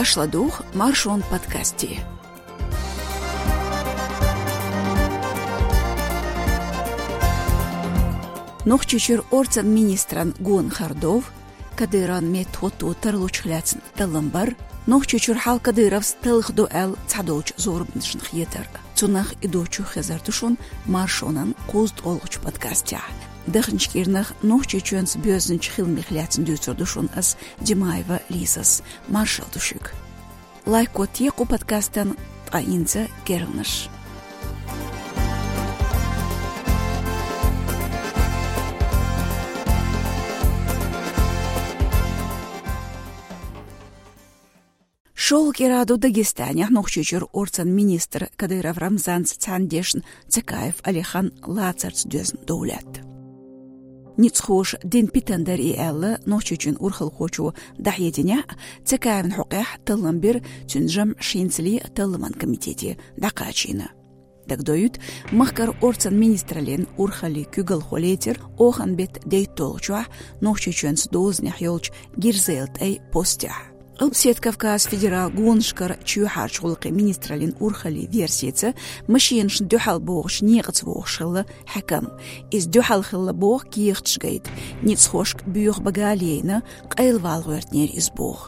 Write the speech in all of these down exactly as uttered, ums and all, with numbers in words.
Ашладух маршон подкасти. Нох чучур орцан министран Гун Хардов, Кадыран метхоту тарлучхляцн таламбар, нох чучур хал Кадыров стелх дуэл цадоч зорбншн хьетер. Цунах идочу хезартушун маршонан куст олуч подкастя. Дахнчкирнах нох чучунс бёзнч хилмихляцн дюцордушун ас Димаева Лисас маршал душик. Лайкот еку подкастан таинца гернаш. Шол кираду Дагестане нохчучур орцан министр Кадыров Рамзан Цандешн Цакаев Алихан Лацарц дёзн доулят. Ницхош дин питандер и элла нохчучун урхал хочу дахьединя Цакаевн хуках талламбир тюнжам шинцли талламан комитете дакачина. Дагдоют махкар орцан министрлен урхали күгал холетер охан бет дейтолчуа нохчучунс дознях ёлч гирзелт эй постя. Албсет Кавказ федерал гоншкар чуйхар шулqi министралин урхали версица машинш дюхал богш негц вохшылла хакам из дюхал хылла бог киехчгейт ницхошк бюх багалейна қайлвалгвертнер из бог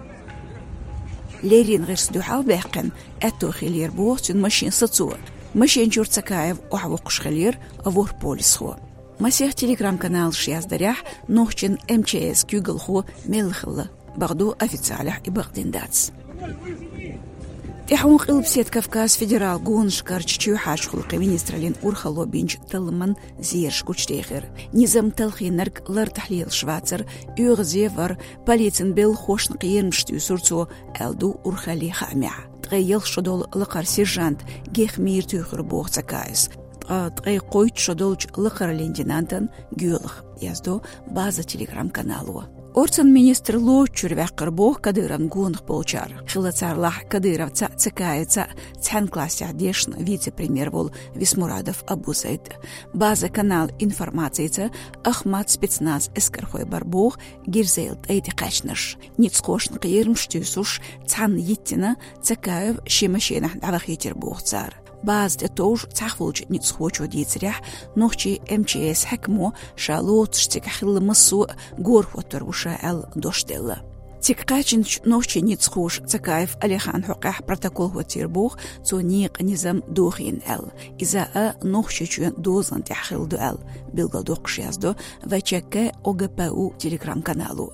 лерин гырс дюхал бехкан ату хилер бог тун машин сацу машин чурцакаев охвоқш хилер авор полисхо масех телеграм-канал шяздарях нохчин МЧС күгылхо мелхылла بغدو официалях и багдиндатс. Тихун қилбсет Кавказ федерал гоншкар чучуйхаш хулqi министралин урхало бинч талман зирш кучтехер. Низам талхинарк лар тахлил швацер югзевар полицин бел хошн қиермштю сурцо элду урхали хамя. Тгейл шодол лақар сержант гехмир тюхер бохцакайс. Тгей қойт шодолч лақар лейтенантан гюлх. Яздо база телеграм-каналу. Орцан министр лочур вяққар бог Кадыран гонх получар. Хилацарлах Кадыров ца цакается цан класса дешн вице-премьер вол Висмурадов Абузайд. База канал информации Ахмат спецназ эскархой барбог гирзейлт эйти качнаш. Ницхошн қиермштю суш цан yittина цакаев шимашенах давахитер бог цар. Баз де тож цахвулч ницхочу дицрях нохчи МЧС хакмо шалот штикахил масу горхотер уша эл доштелла. Тиккачин нохчи ницхош цакаев Алихан хуках протокол хотирбух цониq низам дохин эл. Иза а нохчи чуен дозан тахил дуэл билгал докшяздо вачаке ОГПУ телеграм-каналу.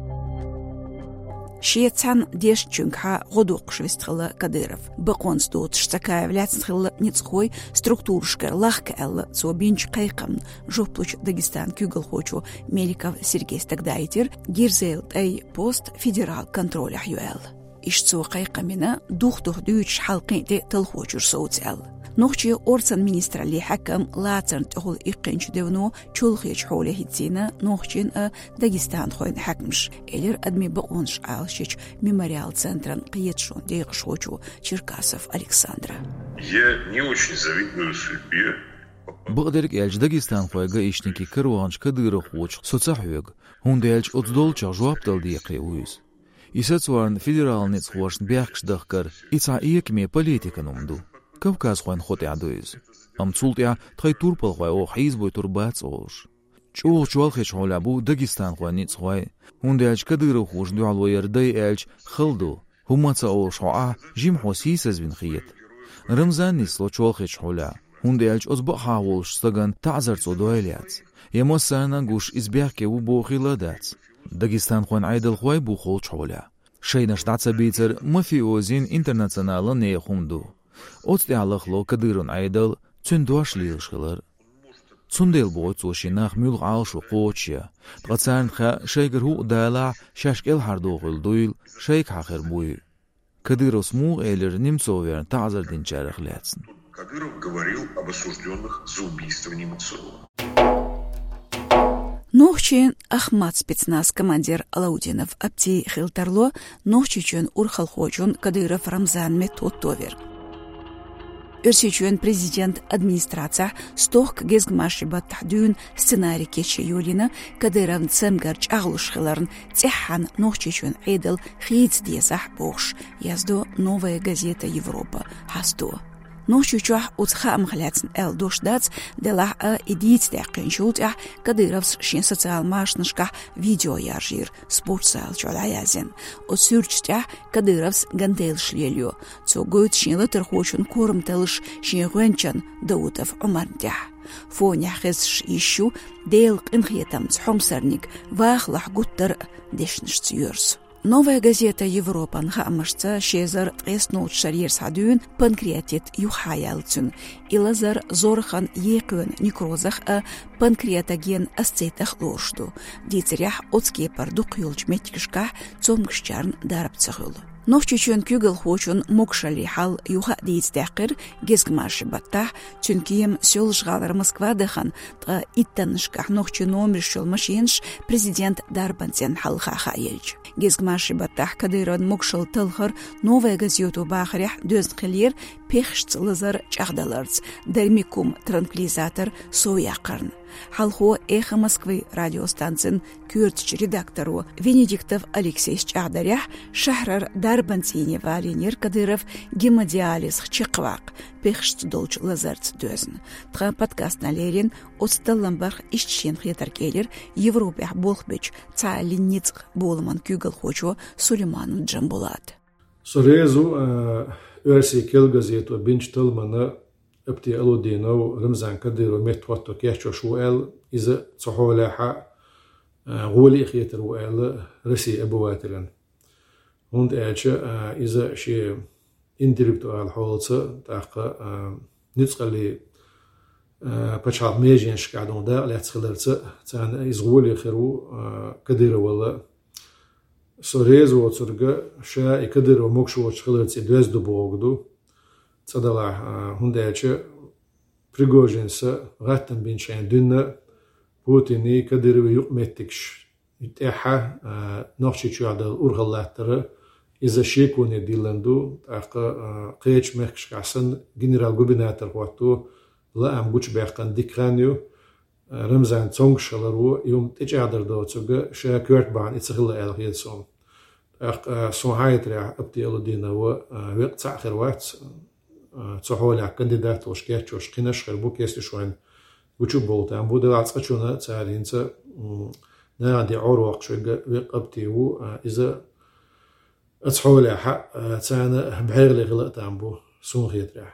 Шиецан дешчунка годук швестхла Кадыров. Баконстот штакаев ляцхла ницхой структуршка лахка элла цобинч кайкам жоплуч Дагестан күгал хочу Меликов Сергей Стагдайтер гирзейлт эй пост федерал контроля юэл. Ишцо кайкамина дух-дух дүйч халқинте талхочур соуцэл. Нохчи орцан министрали хакам лацарн тохол иккенч девно чулхич холе хитсина нохчин а Дагестан хойн хакмш элер адми баонш алшич мемориал центран киетшон дейгшочу Черкасов Александра. Я не очень завидую судьбе. Багдерик элч Дагестан хойга ишники кырванч Кадыров хоч соцахвег хунде элч отдолча жуаптал диекре уйз. Исацварн федералниц хошн бяхшдахкар ица иекме политиканумду. Кавказ хойн хоте адуиз. Ам цултя тхай турпал хой о хизбой турбац ош. Чул чул хич холабу Дагестан хой ниц хой. Хунде элч Кадыров хош дуало ярдай элч хылду. Хумаца о шоа жим хосис азбин хиет. Рамзан нисло чул хич хола. Хунде элч озба хаволш стаган тазар цодоэляц. Емосана гуш избяхке у бохиладац. Дагестан хойн айдал хой бухол чола. Шейна штаца бицер мафиозин интернационала не хумду. Отстялахло Кадырон айдал цундуашлилшхылар. Цундел бой цошинах мюл алшу қочя. Тгацарнха шейгрху дала шашкел хардоғыл дуйл шейк хахер буй. Кадыров сму элер Немцоверн тазар динчарах ляцн. Кадыров говорил об осужденных за убийство Немцова. Нохчин Ахмат спецназ командир Алаудинов Апти Хилтарло нохчичун урхал хочун Кадыров Рамзан метод товер. Өрсечуен президент администрация стох гезгмаши баттахдюн сценарий кече юлина кадыран цемгарч аглушхиларн цехан нохчечуен эдел хиц дезах бохш яздо новая газета Европа хасто. Ночью уцха амхляцн эл дошдац дела а идиц дякин шултя кадыровс шин социал машнышка видео яржир спортсал чолаязен о сюрчтя кадыровс гантел шлелю цогойт шинла терхочун корм талыш шингенчан даутов умардя фоня хис ищу дел инхетам цхомсарник вахлах гуттер дешнш цюрс. Новая газета Европа нхамашца шезар тесноут шарьер садюн панкреатит юхаялцун и лазар зорхан екун некрозах а панкреатоген асцетах лошту дицерях отскепар дукюлч меткишка цомгшчарн дарабцахул. Нохчичун күгел хочун мокшали хал юха дейстякыр гезгмаши баттах чункием сёлжгалар Москвадахан та иттанышках нохчу номер шолмашинш президент Дарбансен халха хаелч. Гезгмаши баттах кадыран мокшал талхар новая газету бахрях дözқилер пехшц лазар чахдаларц дермикум транквилизатор соякарн. Халхо эхо Москвы радиостанцин кюртч редактору Венедиктов Алексей Чахдарях шахрар Дарбансине валинер Кадыров гемодиализ хчеквак пехшц долч лазарц дözн. Тха подкаст налерин отсталламбах ишчен хетаркелер Европах болхбеч цаалинницк болман күгел хочо Сулейман Джамбулат. Сорезу örsi kel газету бинч талмана ابتي ألو دينو رمزان كديرو ميتواتو كيحشو شو ال إذا صحولاحا غولي إخيتر وال رسي أبواترن هند أعجا إذا شي إنتلكتوال حولتsa تاقا نتسقلي بچاب ميجين شكادون دا لاتسخلرتsa تان إذ غولي إخيرو كديرو ولا سوريزو وطرقا شا إكديرو موكشو وشخلرتsa دوز دو بوغدو صدلا هنداچه Prigozhinsa غاتن بينشان دنا بوتيني كديرو يقمتكش يتاحا نوخشي تشعدل اورغلاتر اذا شيكوني ديلاندو تاقا قيش مخش قاسن جنرال غوبيناتور واتو لا ام بوچ باقان ديكرانيو رمزان تونغشلرو يوم تجادر دوتسوغا شاكورت بان اتسغلا الهيلسون تاقا سون هايترا ابتيلو دينو وقت اخر وقت صحولا كانديدات وشكيت وشقيناش خربوك يسلي شوين وشو بولتا ام بودا عصقشونا تسالينسا نادي عروق شوي وقبتيو اذا صحولا حق تانا بحيرلي غلط امبو سون خيترا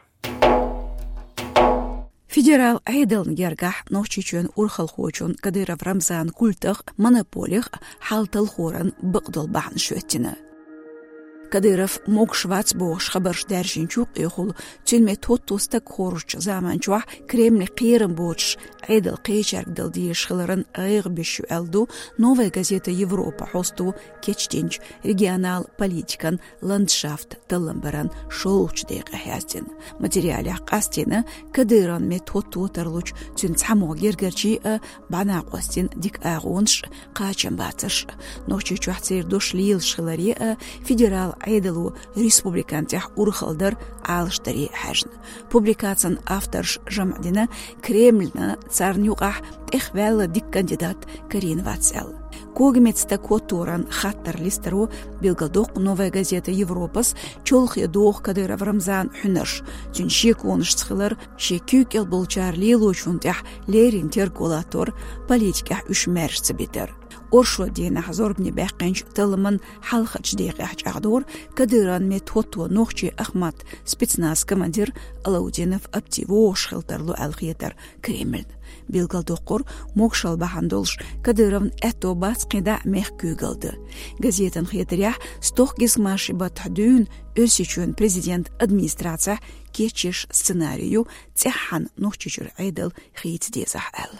Федерал Айдел Гергах нохчичун урхал хочун Кадыров Рамзан культах монополих халтал хоран быкдал бахн шөттина. Кадыров мог швац бош хабарш дәржин чук ихул тюнме тоттустак хорч заманчуах Кремль қирым боч Айдел қейчарк далдиеш хыларын айг бешу элду новая газета Европа хосту кечтенч регионал политикан ландшафт талламбаран шолч дейг ахястин. Материалях қастина Кадыран ме тотту тарлуч тюн цамо гергерчи бана қостин дик агонш қачан батыш. Ночи чуахцер дошлил шхылари федерал Айдалу республикантях урхалдар алштари хажн. Публикациян авторш жамадина Кремльна царнюгах эхвелла дик кандидат Карин Вацел. Когмецта котуран хаттар листеру билгалдок новая газета Европас чолхи дох Кадыров Рамзан хюнаш. Тюнши конш цхылар шекюк ел болчар лилучунтях лерин тергулатор политиках үшмершцы битер. Оршо дина хазорбни бэкэнч талман халхач дейгах агдор Кадыран метоту нохчи Ахмат спецназ командир Алаудинов аптиво шхылтарлу алхиетар Кремль. Билгалдокор мокшал бахандолш Кадыровн это бац кида мех күгалды. Газетан хиетрях стох гизмаши батхдюн өсичун президент администрация кечеш сценарию цехан нохчичур айдал хиет дезах эл.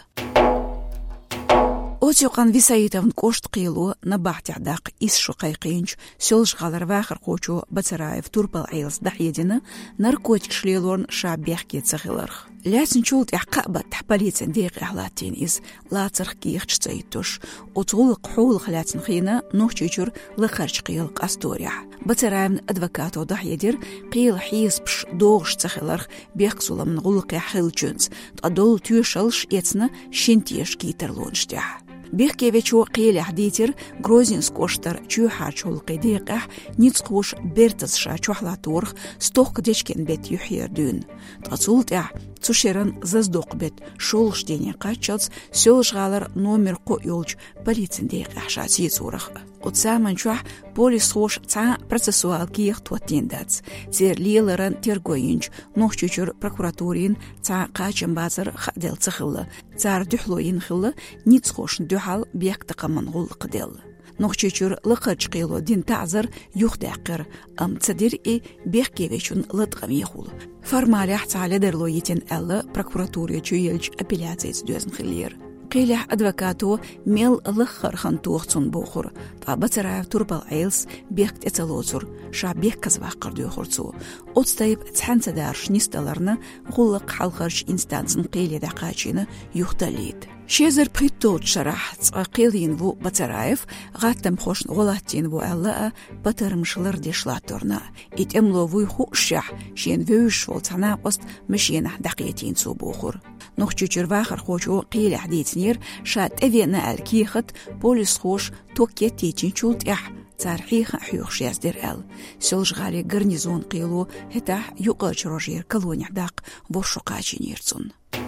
Отюкан Висаитовн кошт қилу на бахтядақ ис шуқайқинч сёлж ғалар вахыр қочу Бацараев турпал айлс дахедіні наркотик шлелорн шабех кетсіғыларх. لازم شولت عقبة تحبليت ديق إحلاتين إز لا ترخكيخ تسيتوش وطولق حول خلاتن خينا نوحجيجر لخرج قيل قاستوريح بترامن أدفكاتو ضحيدير قيل حيز بش دوغش تخلرخ بيقصول من غلق حيل جنس تقدول تيوشلش يتنا شنتيش كيتر لونشتيح بيخكيويتشو قيل حديتر غروزينس كوشتر تشوحاچ هولقي ديقح نيتسقوش بيرتس شا تشوحلاتورخ ستوق ديشكن بيت يحير دون تقصولت اح تشيرن ززدوق بيت شولش ديني قاتشاتس سيولش غالر نومر قو يولج بليتن ديقح شاتي صورخ وتسامن شوح بوليس خوش تا процессуал киих توتين داتس تير ليلرن تيرغوينج نوحچوچور прокуратурин تا قاچن بازر خدل تخله تار دحلوين خله نيت خوش دحال بيقتق من غول قدل نوحچوچور لقچ قيلو دين تعذر يخدقر ام تصدر اي بيخكيويچون لدغم يخول فرمالح تعالى درلويتن الا прокуратурия чуелч апелляциец дözн خلير قيلح أدفكاتو ميل الأخر خنتوخصن بوخر طابتراف تربال عيلس بيخت اتلوزر شا بيخ كزواقر ديوخرцу أتستيب تحنت دارش نستلرنا غلق حلقرش إنستانسن قيلي دقاچينا يختليد شيزر بريتوت شرح تقيلين بو بترايف غاتم خوشن غلاتين بو ألا بترمشلر ديشلاتورنا إتملو بو خوشح شين فيوش والتنا قست مشينا دقيتين سو بوخر نوحچوچور واخر خوچو قيل حديثنير شات أفينا الكيخت بوليس خوش توكيت تيچين چولت اح تارحيخ حيوخ شياز دير ال سلج غالي غرنيزون قيلو هتاح يقاج روجير كلوني حداق بوشو قاچي نيرتون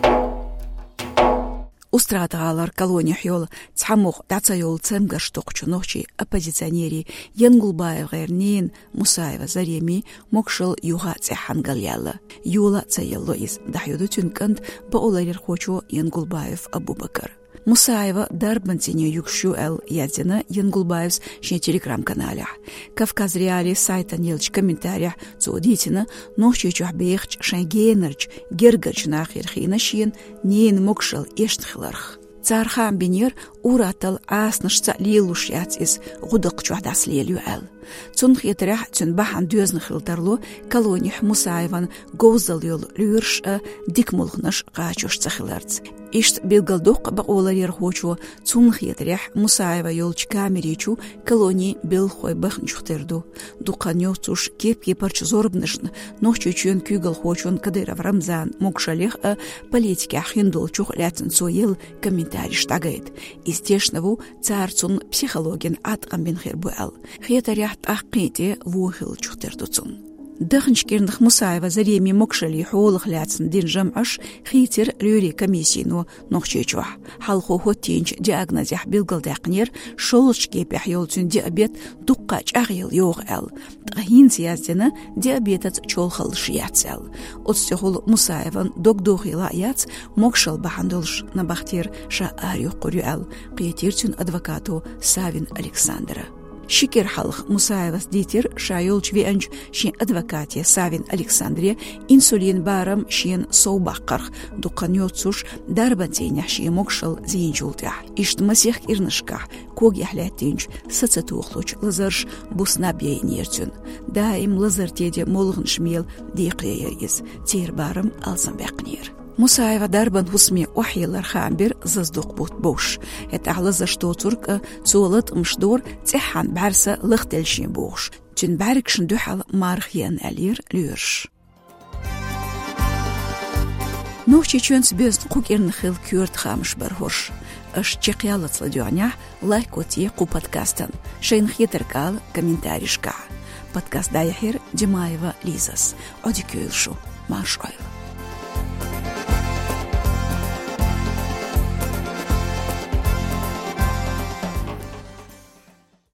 Устратгалар колония хёл цхамох дацайол цемгаш токчунохчи оппозиционери Янгулбаев гернин Мусаева Зареми мокшыл юга цехангалялла юла цаялло из дахюду тюнканд баоларир хочо Янгулбаев Абубакар Мусаева дарбантине юкшу эл ядина Янгулбаевс шне телеграм-канале Кавказ Реали сайта нелч комментариях цодитина нохчи чухбехч шенгенерч гергач нахир хинашин нин мокшыл эштхларх Цархан бинер уратал аснышца лилуш яц из гудық чухдас лелю әл. Цун хетрях цун бахан дөзн хилтарлу колоних Мусаеван гоузал йол люрш дикмулхнаш қачуш цахиларц. Ишт билгалдуқ бақоларер хочу цун хетрях Мусаева йолч камеричу колонии бил хой бахн чухтерду. Дуканё цуш кепки парч зорбнышн, нохчу чуен кюгал хочун Кадыров Рамзан мокшалех политики ахиндул чух лятын соел комментарий штагает. Истешнаву царцун психологин атқамбен хербуэл. Хетарях таққите вухил чухтердуцун. Дахнчкернх Мусаева Зареми мокшали холх лятын дин жамаш хитер люри комиссийну нохчечуа. Халху хотинч диагнозях билгалдақнер шолчке пяхьолцун диабет дуккач агил йоғэл. Тахин сияздена диабетац чолхал шияцел. Отстехул Мусаеван докдохила яц мокшал бахандолш на бахтир ша арю қурюэл. Қиетирцун адвокату Савин Александра. Шикер халх Мусаевас дитер шайолч вианч шин адвокатия Савин Александре инсулин барам шин соубаққарх дуканёцуш дарбантеня шин мокшал зинчултя. Ишт масих ирнышках ког яхлятинч сацатухлуч лазарш буснабей нертюн. Даим лазартеде молғын шмел дейқлеер из тер барам алзамбақнер. Мусаева дарбан хусми وحيلر خامبر ززدق بوت بوش اتعلى زشتو ترك سولت مشدور تحان بعرسة لختلشين بوش تن باركشن دوحل مارخيان ألير ليرش نوشي چونس بيزن قوك إرنخيل كيورت خامش برهوش اش چقيالت لديونيا لايكوتي قو подкастан شين خيتركال комментаришка подкаст дайхер Димаева Лизас одикюлшу марш ойл